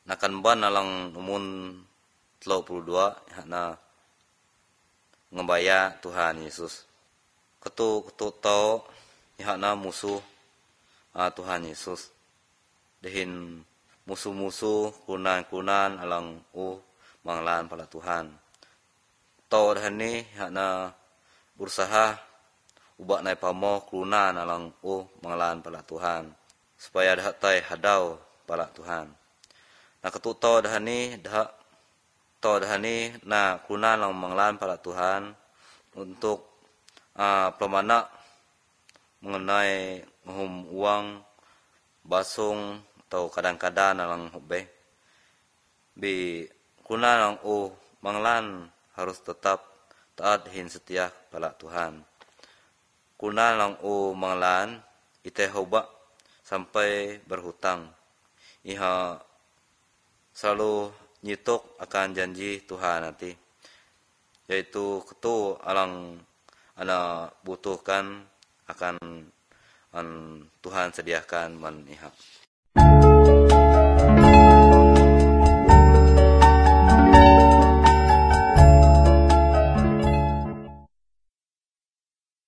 nakan ban alang umun 32 na ngembaya Tuhan Yesus. Ketu tau na musuh Tuhan Yesus. Dehin musuh-musuh kunan alang manglan pala Tuhan. Tau dahani na berusaha ubak nai pamo kunan alang manglan pala Tuhan. Supaya dahatai hadau pala Tuhan. Na ketutau dahani na kunan lang manglan pala Tuhan untuk pemana mengenai ngehum uang basung atau kadang-kadang alang hube. Bi kunan lang manglan harus tetap taat hin setia pala Tuhan. Kunan lang manglan ite hoba sampai berhutang. Iha selalu nyitok akan janji Tuhan nanti. Yaitu ketu alang ana butuhkan akan Tuhan sediakan man iha.